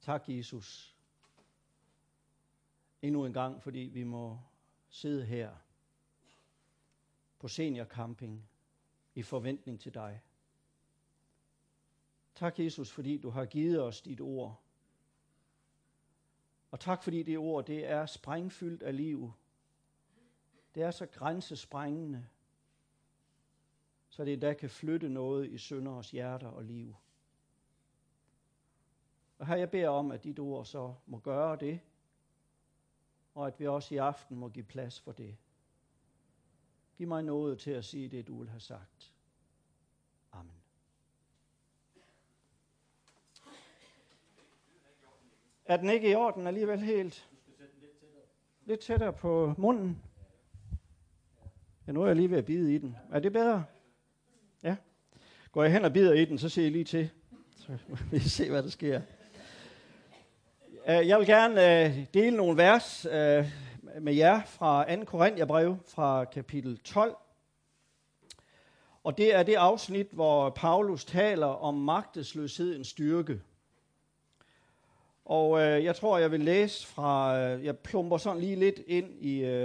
Tak, Jesus, endnu en gang, fordi vi må sidde her på seniorcamping i forventning til dig. Tak, Jesus, fordi du har givet os dit ord. Og tak, fordi det ord, det er sprængfyldt af liv. Det er så grænsesprængende, så det endda kan flytte noget i synders hjerter og liv. Og her jeg beder om, at dit ord så må gøre det, og at vi også i aften må give plads for det. Giv mig noget til at sige det, du vil have sagt. Amen. Er den ikke i orden alligevel helt? Lidt tættere på munden. Ja, nu er jeg lige ved at bide i den. Er det bedre? Ja. Går jeg hen og bider i den, så ser jeg lige til. Så vi se, hvad der sker. Jeg vil gerne dele nogle vers med jer fra 2. Korintherbrev fra kapitel 12. Og det er det afsnit, hvor Paulus taler om magtesløshedens styrke. Og jeg tror, jeg vil læse fra, jeg plumper sådan lige lidt ind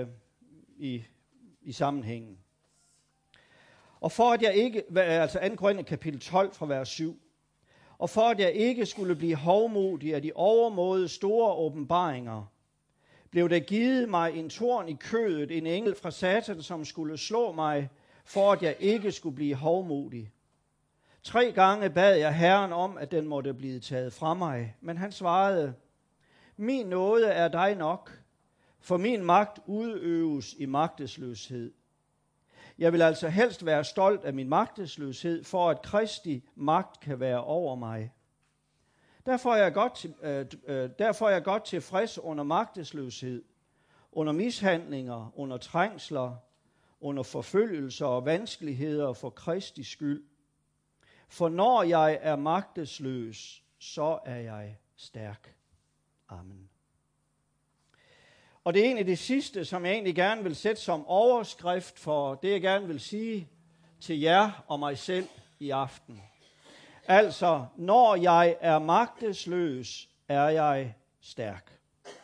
i sammenhængen. Og for at jeg ikke, altså 2. Korinther kapitel 12 fra vers 7, og for at jeg ikke skulle blive hovmodig af de overmåde store åbenbaringer, blev der givet mig en torn i kødet, en engel fra Satan, som skulle slå mig, for at jeg ikke skulle blive hovmodig. 3 gange bad jeg Herren om, at den måtte blive taget fra mig, men han svarede, min nåde er dig nok, for min magt udøves i magtesløshed. Jeg vil altså helst være stolt af min magtesløshed, for at Kristi magt kan være over mig. Derfor er jeg godt tilfreds under magtesløshed, under mishandlinger, under trængsler, under forfølgelser og vanskeligheder for Kristi skyld. For når jeg er magtesløs, så er jeg stærk. Amen. Og det er egentlig det sidste, som jeg egentlig gerne vil sætte som overskrift for det, jeg gerne vil sige til jer og mig selv i aften. Altså, når jeg er magtesløs, er jeg stærk.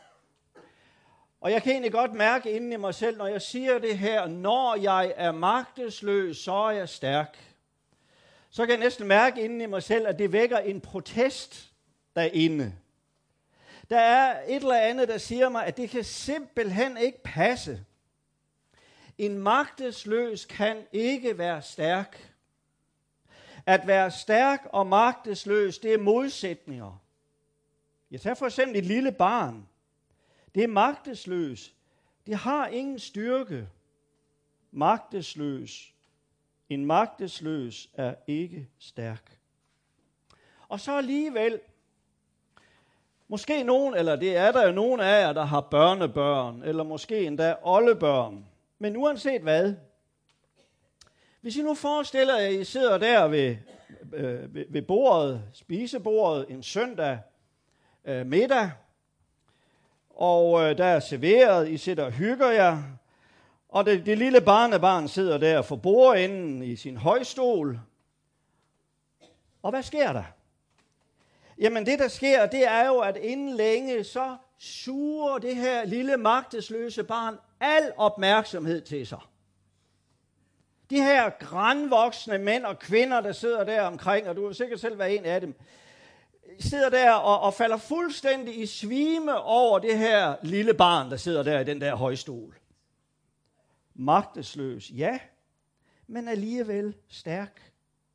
Og jeg kan egentlig godt mærke inden i mig selv, når jeg siger det her, når jeg er magtesløs, så er jeg stærk. Så kan jeg næsten mærke inden i mig selv, at det vækker en protest derinde. Der er et eller andet, der siger mig, at det kan simpelthen ikke passe. En magtesløs kan ikke være stærk. At være stærk og magtesløs, det er modsætninger. Jeg tager for eksempel et lille barn. Det er magtesløs. Det har ingen styrke. Magtesløs. En magtesløs er ikke stærk. Og så alligevel, måske nogen, eller det er der jo nogen af jer, der har børnebørn, eller måske endda oldebørn. Men uanset hvad, hvis I nu forestiller jer, at I sidder der ved bordet, spisebordet, en søndag middag, og der er serveret, I sidder og hygger jer, og det lille barnebarn sidder der for bordenden i sin højstol. Og hvad sker der? Jamen det, der sker, det er jo, at inden længe, så suger det her lille magtesløse barn al opmærksomhed til sig. De her grænvoksne mænd og kvinder, der sidder der omkring, og du vil sikkert selv være en af dem, sidder der og falder fuldstændig i svime over det her lille barn, der sidder der i den der højstol. Magtesløs, ja, men alligevel stærk.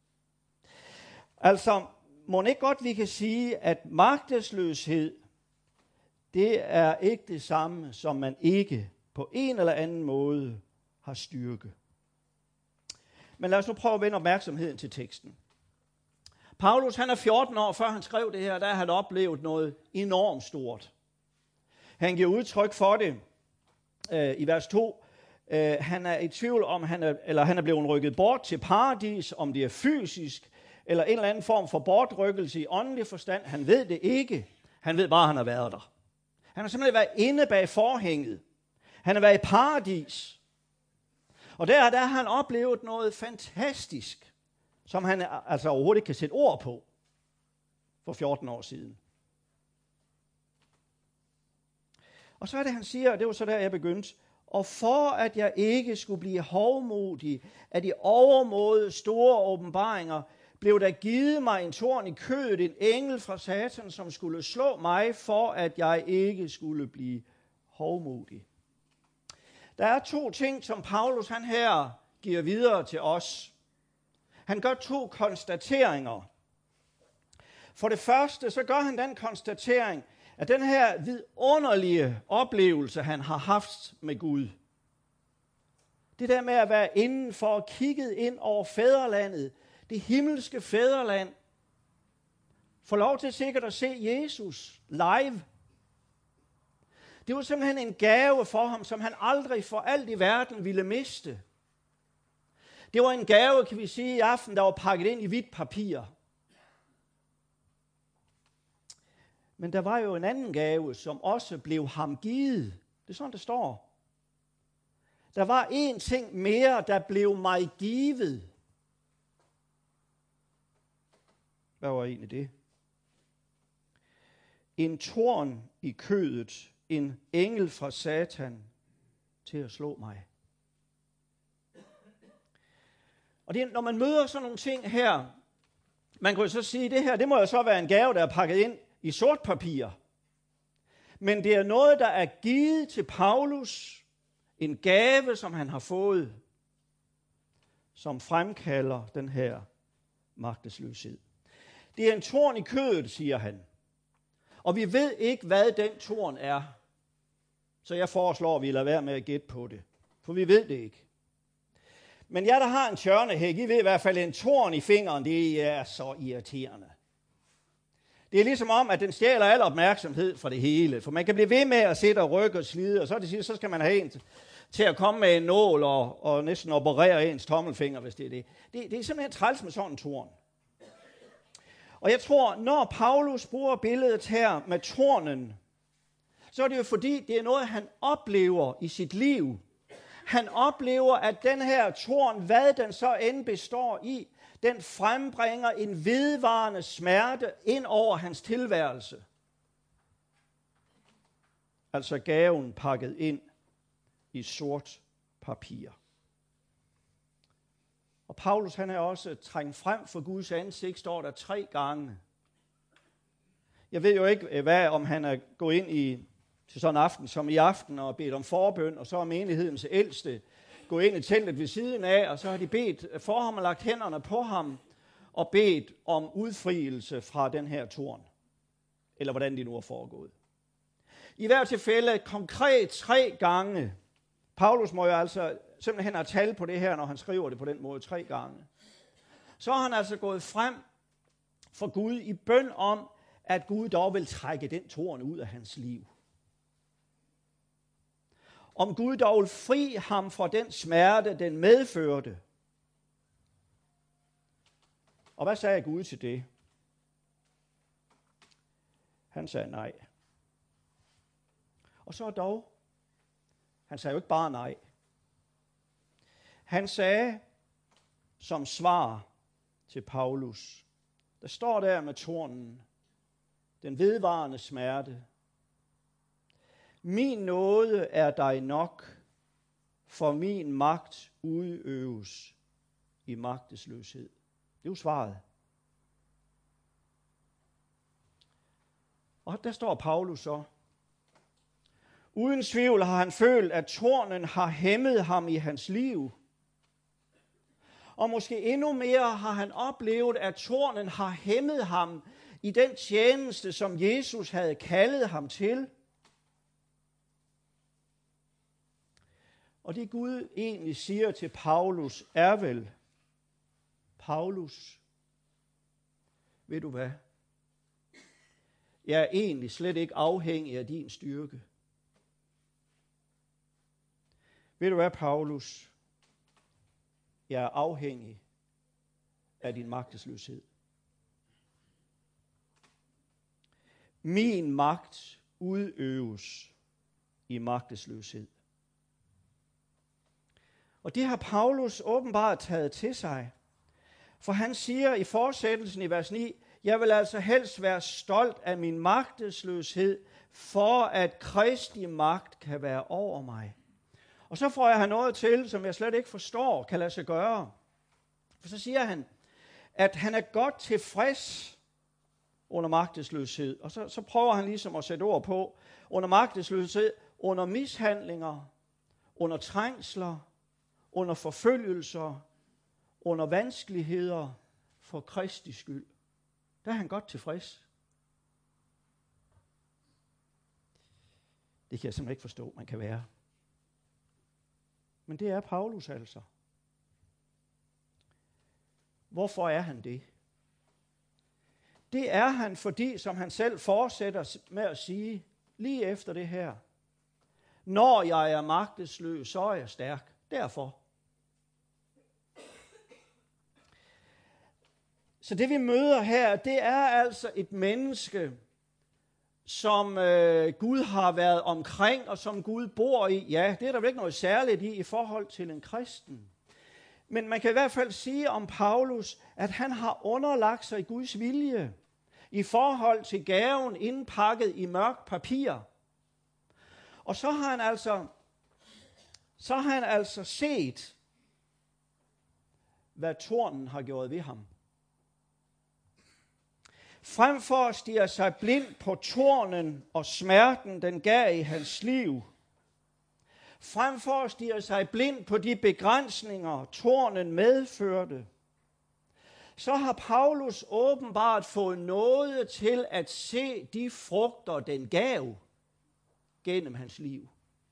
Altså, må ikke godt vi kan sige, at magtesløshed, det er ikke det samme, som man ikke på en eller anden måde har styrke. Men lad os nu prøve at vende opmærksomheden til teksten. Paulus, han er 14 år, før han skrev det her, der har han oplevet noget enormt stort. Han giver udtryk for det i vers 2. Han er i tvivl om, han er blevet rykket bort til paradis, om det er fysisk, eller en eller anden form for bortrykkelse i åndelig forstand. Han ved det ikke. Han ved bare, at han har været der. Han har simpelthen været inde bag forhænget. Han har været i paradis. Og der har han oplevet noget fantastisk, som han altså overhovedet ikke kan sætte ord på for 14 år siden. Og så er det, han siger, og det var så der, jeg begyndte, og for at jeg ikke skulle blive hovmodig af de overmåde store åbenbaringer, blev der givet mig en torn i kødet, en engel fra Satan, som skulle slå mig, for at jeg ikke skulle blive hovmodig. Der er 2 ting, som Paulus han her giver videre til os. Han gør 2 konstateringer. For det første, så gør han den konstatering, at den her vidunderlige oplevelse, han har haft med Gud, det der med at være indenfor og kigget ind over fædrelandet, det himmelske fædreland, få lov til sikkert at se Jesus live. Det var simpelthen en gave for ham, som han aldrig for alt i verden ville miste. Det var en gave, kan vi sige, i aften, der var pakket ind i hvidt papir. Men der var jo en anden gave, som også blev ham givet. Det er sådan, det står. Der var en ting mere, der blev mig givet. Hvad var egentlig det? En torn i kødet, en engel fra Satan til at slå mig. Og det, når man møder sådan nogle ting her, man kan jo så sige, det her, det må jo så være en gave, der er pakket ind i sort papir. Men det er noget, der er givet til Paulus, en gave, som han har fået, som fremkalder den her magtesløshed. Det er en torn i kødet, siger han. Og vi ved ikke, hvad den torn er. Så jeg foreslår, at vi lader være med at gætte på det. For vi ved det ikke. Men jeg, der har en tjørnehæk, I ved i hvert fald, en torn i fingeren, det er så irriterende. Det er ligesom om, at den stjæler al opmærksomhed fra det hele. For man kan blive ved med at sidde og rykke og slide, og så skal man have en til at komme med en nål og næsten operere ens tommelfinger, hvis det er det. Det er simpelthen træls med sådan en torn. Og jeg tror, når Paulus bruger billedet her med tornen, så er det jo fordi, det er noget, han oplever i sit liv. Han oplever, at den her torn, hvad den så end består i, den frembringer en vedvarende smerte ind over hans tilværelse. Altså gaven pakket ind i sort papir. Og Paulus, han er også trængt frem for Guds ansigt, står der 3 gange. Jeg ved jo ikke, om han er gået ind til sådan en aften som i aften og bedt om forbøn, og så er menighedens ældste gået ind i teltet ved siden af, og så har de bedt for ham og lagt hænderne på ham og bedt om udfrielse fra den her torn. Eller hvordan det nu er foregået. I hvert tilfælde konkret 3 gange. Paulus må jo altså simpelthen have tal på det her, når han skriver det på den måde 3 gange. Så har han altså gået frem for Gud i bøn om, at Gud dog vil trække den torn ud af hans liv. Om Gud dog vil fri ham fra den smerte, den medførte. Og hvad sagde Gud til det? Han sagde nej. Og så dog, han sagde jo ikke bare nej. Han sagde som svar til Paulus, der står der med tornen, den vedvarende smerte. Min nåde er dig nok, for min magt udøves i magtesløshed. Det er jo svaret. Og der står Paulus så. Uden tvivl har han følt, at tornen har hæmmet ham i hans liv. Og måske endnu mere har han oplevet, at tornen har hæmmet ham i den tjeneste, som Jesus havde kaldet ham til. Og det Gud egentlig siger til Paulus er vel, Paulus, ved du hvad? Jeg er egentlig slet ikke afhængig af din styrke. Ved du hvad, Paulus? Jeg er afhængig af din magtesløshed. Min magt udøves i magtesløshed. Og det har Paulus åbenbart taget til sig. For han siger i fortsættelsen i vers 9, Jeg vil altså helst være stolt af min magtesløshed, for at Kristi magt kan være over mig. Og så får jeg noget til, som jeg slet ikke forstår, kan lade sig gøre. For så siger han, at han er godt tilfreds under magtesløshed. Og så prøver han ligesom at sætte ord på, under magtesløshed, under mishandlinger, under trængsler, under forfølgelser, under vanskeligheder for Kristi skyld. Der er han godt tilfreds. Det kan jeg simpelthen ikke forstå, man kan være. Men det er Paulus altså. Hvorfor er han det? Det er han, fordi, som han selv fortsætter med at sige, lige efter det her, når jeg er magtesløs, så er jeg stærk. Derfor. Så det vi møder her, det er altså et menneske, som Gud har været omkring, og som Gud bor i. Ja, det er der vel ikke noget særligt i forhold til en kristen. Men man kan i hvert fald sige om Paulus, at han har underlagt sig i Guds vilje i forhold til gaven indpakket i mørkt papir. Og så har han altså set, hvad tornen har gjort ved ham. Frem for at stirre sig blind på tornen og smerten, den gav i hans liv. Frem for at stirre sig blind på de begrænsninger, tornen medførte, så har Paulus åbenbart fået nåde til at se de frugter, den gav gennem hans liv.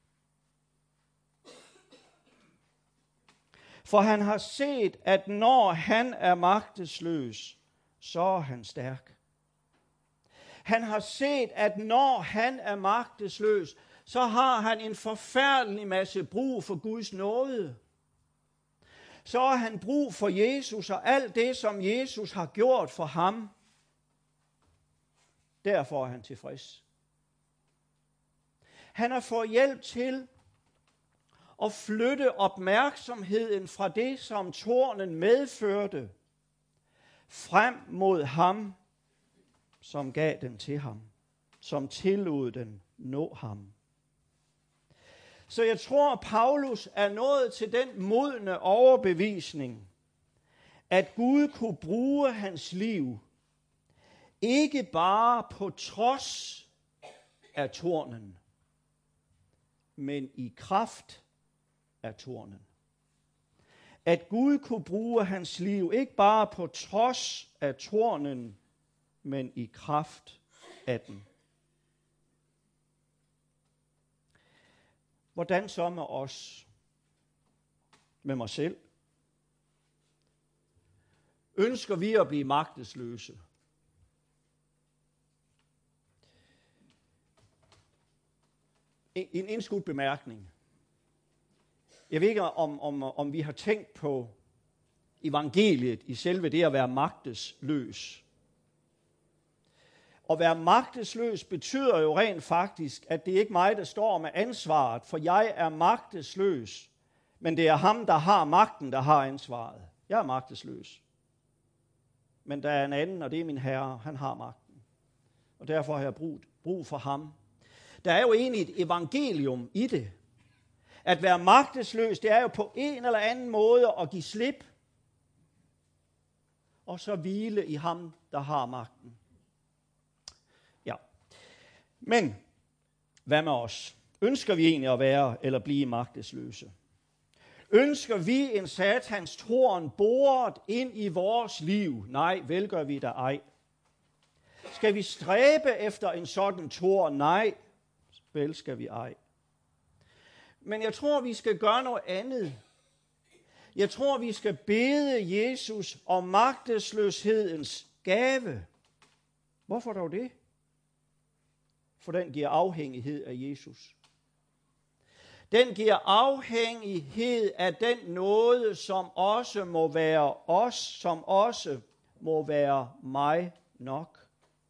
For han har set, at når han er magtesløs, så er han stærk. Han har set, at når han er magtesløs, så har han en forfærdelig masse brug for Guds nåde. Så har han brug for Jesus og alt det, som Jesus har gjort for ham. Derfor er han tilfreds. Han har fået hjælp til at flytte opmærksomheden fra det, som tornen medførte, frem mod ham, som gav den til ham, som tillod den nå ham. Så jeg tror, Paulus er nået til den modne overbevisning, at Gud kunne bruge hans liv, ikke bare på trods af tornen, men i kraft af tornen. At Gud kunne bruge hans liv, ikke bare på trods af tornen, men i kraft af den. Hvordan så med os? Med mig selv? Ønsker vi at blive magtesløse? En indskudt bemærkning. Jeg ved ikke, om vi har tænkt på evangeliet i selve det at være magtesløs. At være magtesløs betyder jo rent faktisk, at det ikke er mig, der står med ansvaret, for jeg er magtesløs, men det er ham, der har magten, der har ansvaret. Jeg er magtesløs. Men der er en anden, og det er min Herre, han har magten. Og derfor har jeg brug for ham. Der er jo egentlig et evangelium i det. At være magtesløs, det er jo på en eller anden måde at give slip, og så hvile i ham, der har magten. Ja. Men hvad med os? Ønsker vi egentlig at være eller blive magtesløse? Ønsker vi en satans torn boret ind i vores liv? Nej, vel gør vi da ej. Skal vi stræbe efter en sådan torn? Nej, vel skal vi ej. Men jeg tror, vi skal gøre noget andet. Jeg tror, vi skal bede Jesus om magtesløshedens gave. Hvorfor dog det? For den giver afhængighed af Jesus. Den giver afhængighed af den nåde, som også må være os, som også må være mig nok.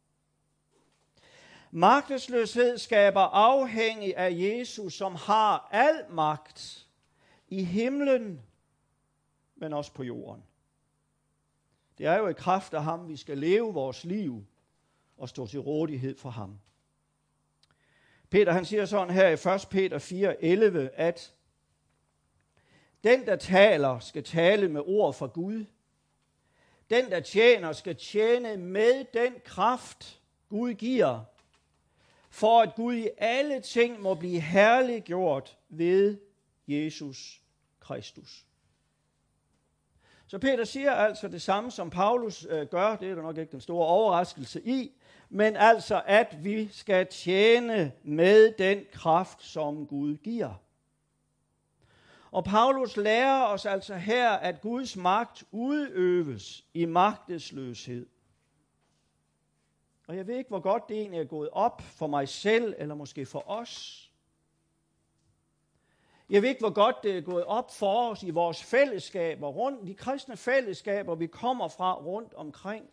Magtesløshed skaber afhængig af Jesus, som har al magt i himlen, men også på jorden. Det er jo i kraft af ham, vi skal leve vores liv og stå til rådighed for ham. Peter han siger sådan her i 1. Peter 4:11, at den, der taler, skal tale med ord fra Gud. Den, der tjener, skal tjene med den kraft, Gud giver, for at Gud i alle ting må blive herliggjort ved Jesus Kristus. Så Peter siger altså det samme, som Paulus gør. Det er der nok ikke den store overraskelse i. Men altså, at vi skal tjene med den kraft, som Gud giver. Og Paulus lærer os altså her, at Guds magt udøves i magtesløshed. Og jeg ved ikke, hvor godt det egentlig er gået op for mig selv, eller måske for os. Jeg ved ikke, hvor godt det er gået op for os i vores fællesskaber, rundt de kristne fællesskaber, vi kommer fra rundt omkring.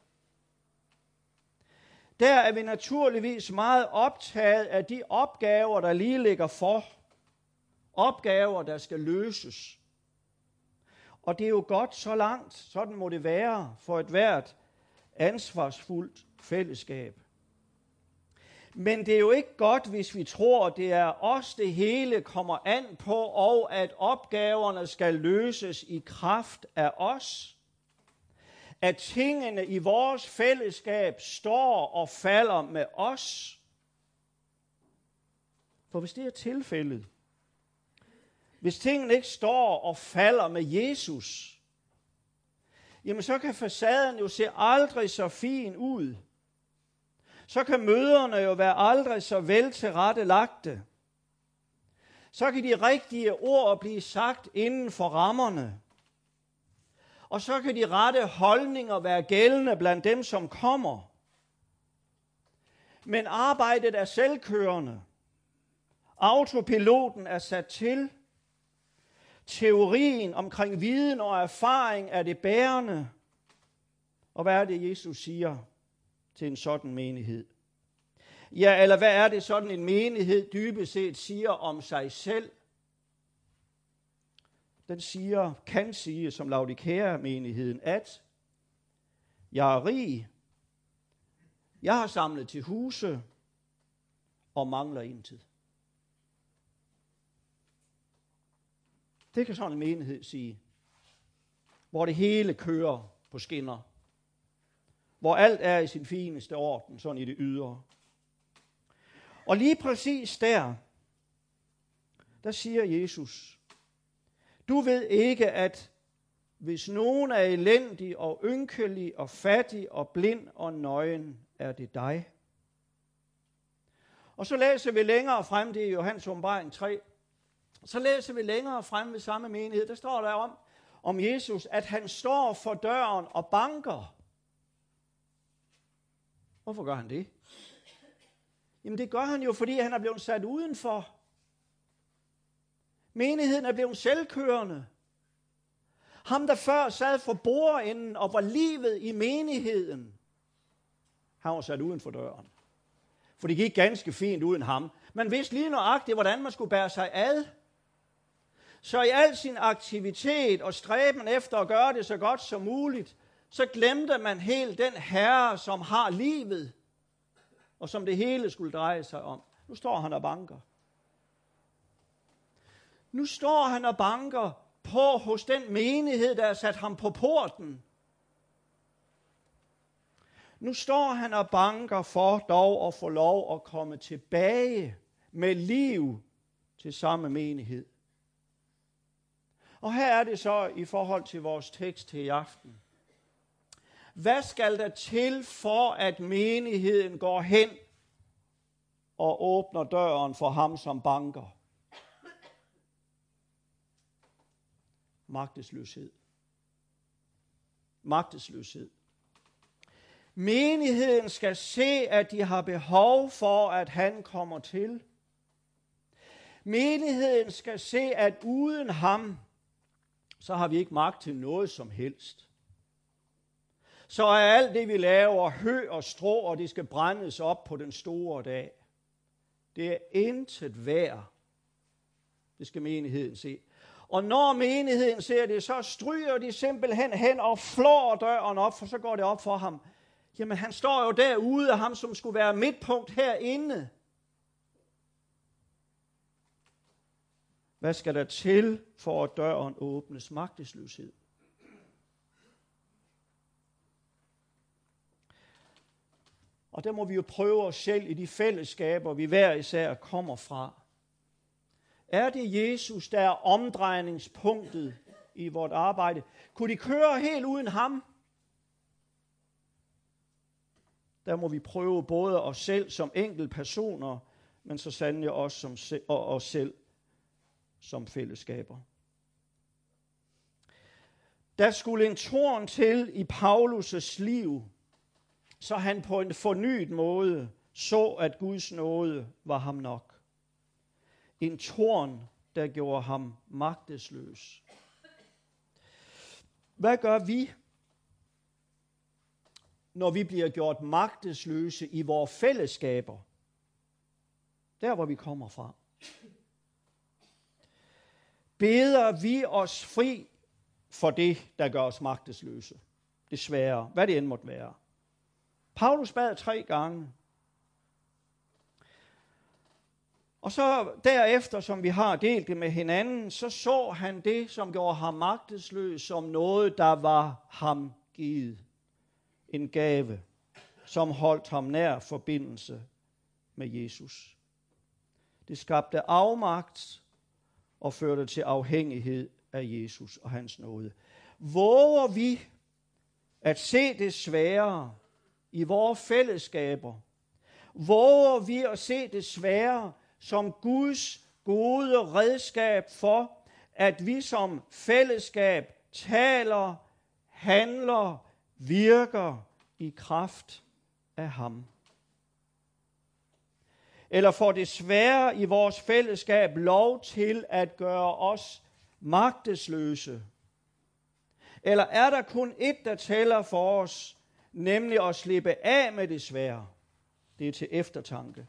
Der er vi naturligvis meget optaget af de opgaver, der lige ligger for. Opgaver, der skal løses. Og det er jo godt så langt, sådan må det være for et hvert ansvarsfuldt fællesskab. Men det er jo ikke godt, hvis vi tror, at det er os, det hele kommer an på, og at opgaverne skal løses i kraft af os. At tingene i vores fællesskab står og falder med os. For hvis det er tilfældet, hvis tingene ikke står og falder med Jesus, jamen så kan facaden jo se aldrig så fin ud. Så kan møderne jo være aldrig så vel tilrettelagte. Så kan de rigtige ord blive sagt inden for rammerne. Og så kan de rette holdninger være gældende blandt dem, som kommer. Men arbejdet er selvkørende. Autopiloten er sat til. Teorien omkring viden og erfaring er det bærende. Og hvad er det, Jesus siger til en sådan menighed? Ja, eller hvad er det sådan en menighed dybest set siger om sig selv? Den kan sige, som Laodikea-menigheden, at jeg er rig, jeg har samlet til huse og mangler intet. Det kan sådan en menighed sige, hvor det hele kører på skinner, hvor alt er i sin fineste orden, sådan i det ydre. Og lige præcis der siger Jesus, du ved ikke, at hvis nogen er elendig og ynkelig og fattig og blind og nøgen, er det dig. Og så læser vi længere frem, det er Johannes åbenbaring 3, så læser vi længere frem ved samme menighed, der står der om Jesus, at han står for døren og banker. Hvorfor gør han det? Jamen det gør han jo, fordi han er blevet sat udenfor. Menigheden er blevet selvkørende. Ham, der før sad for bordenden og var livet i menigheden, han var sat uden for døren. For det gik ganske fint uden ham. Man vidste lige nøjagtigt, hvordan man skulle bære sig ad. Så i al sin aktivitet og stræben efter at gøre det så godt som muligt, så glemte man helt den herre, som har livet, og som det hele skulle dreje sig om. Nu står han og banker. Nu står han og banker på hos den menighed, der har sat ham på porten. Nu står han og banker for dog at få lov at komme tilbage med liv til samme menighed. Og her er det så i forhold til vores tekst til i aften. Hvad skal der til for, at menigheden går hen og åbner døren for ham, som banker? Magtesløshed. Magtesløshed. Menigheden skal se, at de har behov for, at han kommer til. Menigheden skal se, at uden ham, så har vi ikke magt til noget som helst. Så er alt det, vi laver, hø og strå, og det skal brændes op på den store dag. Det er intet værd. Det skal menigheden se. Og når menigheden ser det, så stryger de simpelthen hen og flår døren op, for så går det op for ham. Jamen han står jo derude, ham som skulle være midtpunkt herinde. Hvad skal der til, for at døren åbnes? Magtesløshed. Og der må vi jo prøve os selv i de fællesskaber, vi hver især kommer fra. Er det Jesus, der er omdrejningspunktet i vort arbejde? Kunne de køre helt uden ham? Der må vi prøve både os selv som enkeltpersoner, men så sandelig også os selv som fællesskaber. Der skulle en torn til i Paulus' liv, så han på en fornyet måde så, at Guds nåde var ham nok. En torn, der gjorde ham magtesløs. Hvad gør vi, når vi bliver gjort magtesløse i vores fællesskaber? Der, hvor vi kommer fra. Beder vi os fri for det, der gør os magtesløse? Desværre, hvad det end måtte være. Paulus bad 3 gange. Og så derefter, som vi har delt det med hinanden, så han det, som gjorde ham magtesløs, som noget, der var ham givet. En gave, som holdt ham nær forbindelse med Jesus. Det skabte afmagt og førte til afhængighed af Jesus og hans nåde. Våger vi at se det svære i vores fællesskaber? Våger vi at se det svære som Guds gode redskab for, at vi som fællesskab taler, handler, virker i kraft af ham? Eller får det svære i vores fællesskab lov til at gøre os magtesløse? Eller er der kun ét, der tæller for os, nemlig at slippe af med det svære? Det er til eftertanke.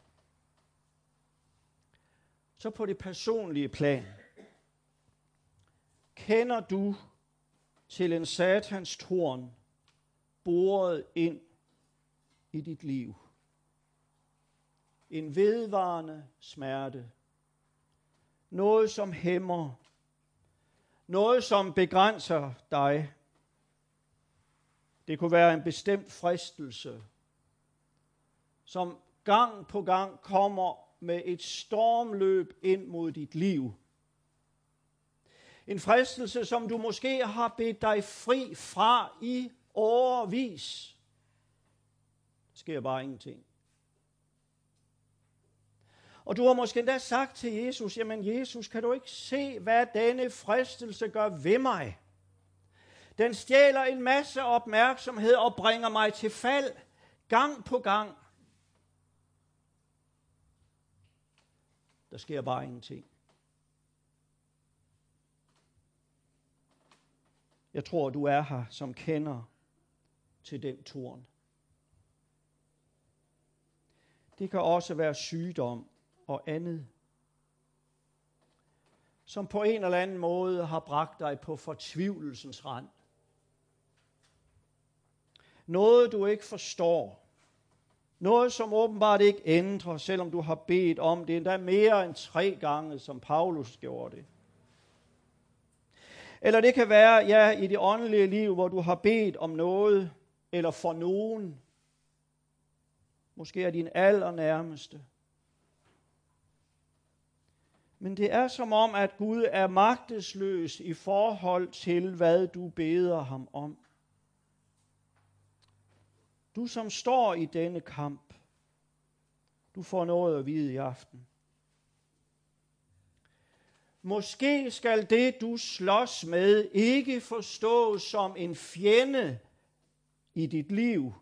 Så på det personlige plan. Kender du til en satans torn boret ind i dit liv? En vedvarende smerte. Noget, som hæmmer. Noget, som begrænser dig. Det kunne være en bestemt fristelse, som gang på gang kommer med et stormløb ind mod dit liv. En fristelse, som du måske har bedt dig fri fra i årevis. Der sker bare ingenting. Og du har måske endda sagt til Jesus, jamen Jesus, kan du ikke se, hvad denne fristelse gør ved mig? Den stjæler en masse opmærksomhed og bringer mig til fald gang på gang. Der sker bare ingenting. Jeg tror, du er her, som kender til den torn. Det kan også være sygdom og andet, som på en eller anden måde har bragt dig på fortvivlelsens rand. Noget, du ikke forstår. Noget, som åbenbart ikke ændrer, selvom du har bedt om det, endda mere end 3 gange, som Paulus gjorde det. Eller det kan være, i det åndelige liv, hvor du har bedt om noget, eller for nogen. Måske er din allernærmeste. Men det er som om, at Gud er magtesløs i forhold til, hvad du beder ham om. Du som står i denne kamp, du får noget at vide i aften. Måske skal det, du slås med, ikke forstås som en fjende i dit liv,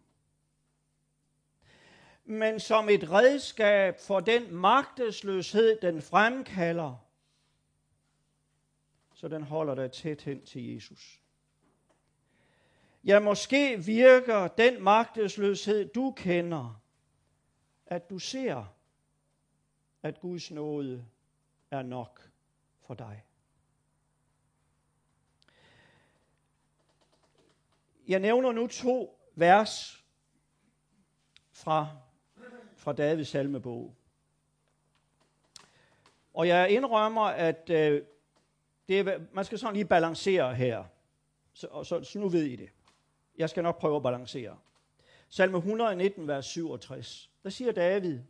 men som et redskab for den magtesløshed, den fremkalder, så den holder dig tæt hen til Jesus. Ja, måske virker den magtesløshed, du kender, at du ser, at Guds nåde er nok for dig. Jeg nævner nu 2 vers fra Davids salmebog. Og jeg indrømmer, at man skal sådan lige balancere her. Så nu ved I det. Jeg skal nok prøve at balancere. Salme 119, vers 67. Der siger David: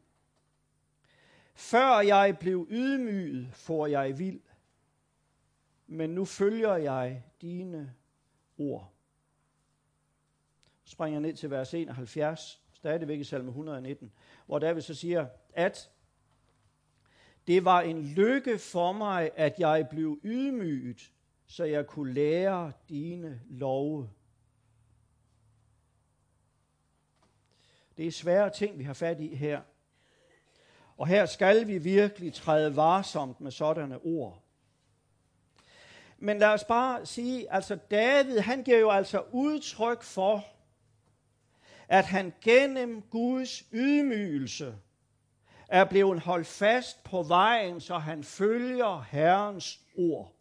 Før jeg blev ydmyget, får jeg vild, men nu følger jeg dine ord. Så springer jeg ned til vers 71, stadigvæk i salme 119, hvor David så siger, at det var en lykke for mig, at jeg blev ydmyget, så jeg kunne lære dine love. Det er svære ting, vi har fat i her. Og her skal vi virkelig træde varsomt med sådanne ord. Men lad os bare sige, altså David, han giver jo altså udtryk for, at han gennem Guds ydmygelse er blevet holdt fast på vejen, så han følger Herrens ord.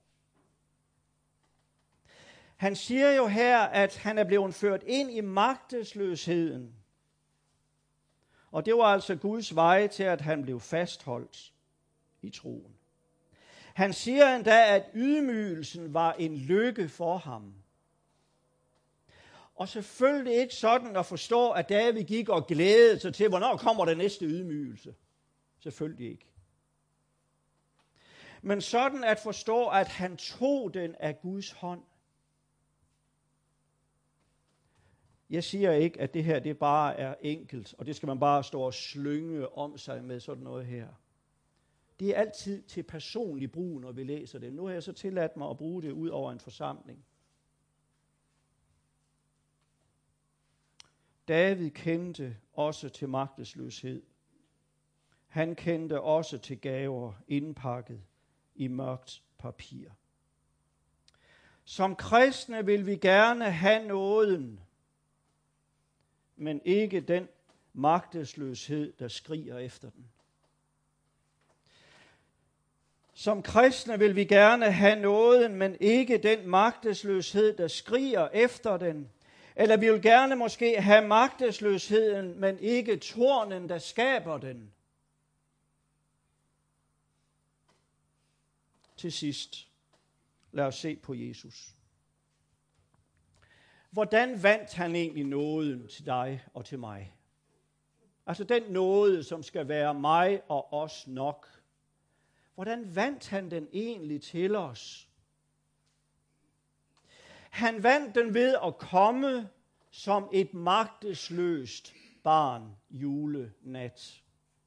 Han siger jo her, at han er blevet ført ind i magtesløsheden. Og det var altså Guds vej til, at han blev fastholdt i troen. Han siger endda, at ydmygelsen var en lykke for ham. Og selvfølgelig ikke sådan at forstå, at David gik og glædede sig til, hvornår kommer den næste ydmygelse. Selvfølgelig ikke. Men sådan at forstå, at han tog den af Guds hånd. Jeg siger ikke, at det her det bare er enkelt, og det skal man bare stå og slynge om sig med sådan noget her. Det er altid til personlig brug, når vi læser det. Nu har jeg så tilladt mig at bruge det ud over en forsamling. David kendte også til magtesløshed. Han kendte også til gaver indpakket i mørkt papir. Som kristne vil vi gerne have nåden, men ikke den magtesløshed, der skriger efter den. Som kristne vil vi gerne have nåden, men ikke den magtesløshed, der skriger efter den. Eller vi vil gerne måske have magtesløsheden, men ikke tornen, der skaber den. Til sidst, lad os se på Jesus. Hvordan vandt han egentlig nåden til dig og til mig? Altså den nåde, som skal være mig og os nok. Hvordan vandt han den egentlig til os? Han vandt den ved at komme som et magtesløst barn julenat.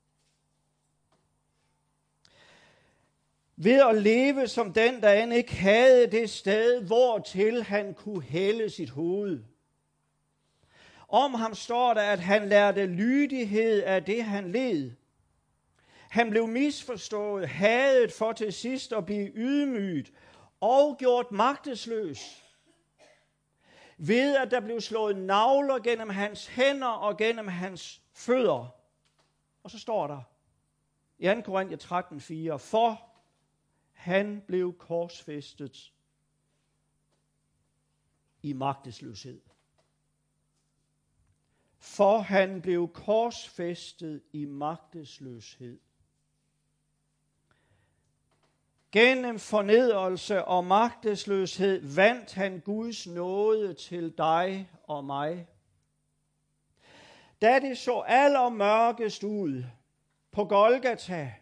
Ved at leve som den, der end ikke havde det sted, hvortil han kunne hælde sit hoved. Om ham står der, at han lærte lydighed af det, han led. Han blev misforstået, hadet for til sidst at blive ydmyget og gjort magtesløs. Ved at der blev slået nagler gennem hans hænder og gennem hans fødder. Og så står der i 2. Korinther 13:4, for han blev korsfæstet i magtesløshed. For han blev korsfæstet i magtesløshed. Gennem fornedrelse og magtesløshed vandt han Guds nåde til dig og mig. Da det så allermørkest ud på Golgata,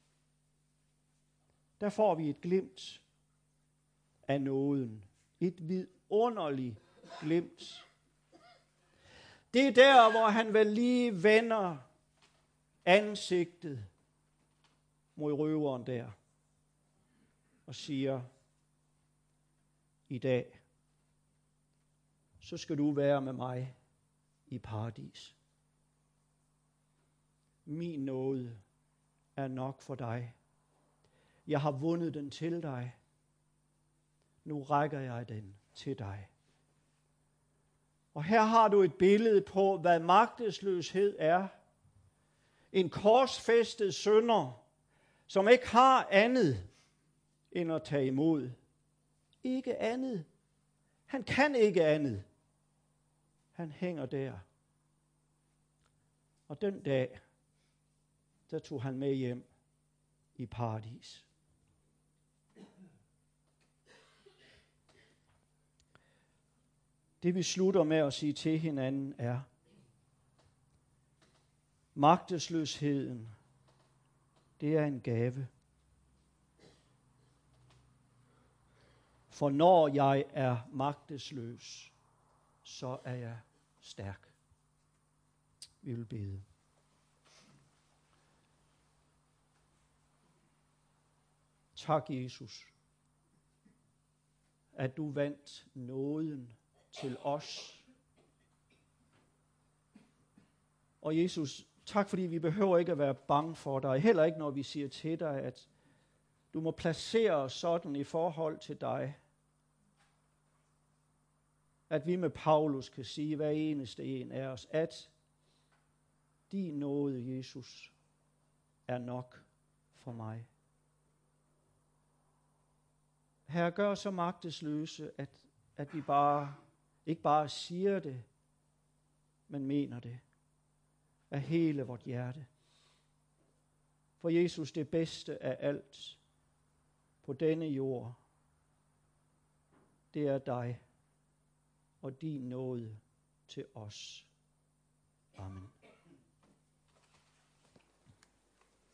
der får vi et glimt af nåden. Et vidunderligt glimt. Det er der, hvor han vel lige vender ansigtet mod røveren der og siger, i dag, så skal du være med mig i paradis. Min nåde er nok for dig. Jeg har vundet den til dig. Nu rækker jeg den til dig. Og her har du et billede på, hvad magtesløshed er. En korsfæstet synder, som ikke har andet end at tage imod. Ikke andet. Han kan ikke andet Han hænger der. Og den dag, der tog han med hjem i paradis. Det vi slutter med at sige til hinanden er, magtesløsheden, det er en gave. For når jeg er magtesløs, så er jeg stærk. Vi vil bede. Tak, Jesus, at du vandt nåden til os. Og Jesus, tak fordi vi behøver ikke at være bange for dig, heller ikke når vi siger til dig, at du må placere os sådan i forhold til dig, at vi med Paulus kan sige, hver eneste en af os, at din nåde, Jesus, er nok for mig. Herre, gør os så magtesløse, at vi ikke bare siger det, men mener det af hele vort hjerte. For Jesus, det bedste af alt på denne jord, det er dig og din nåde til os. Amen.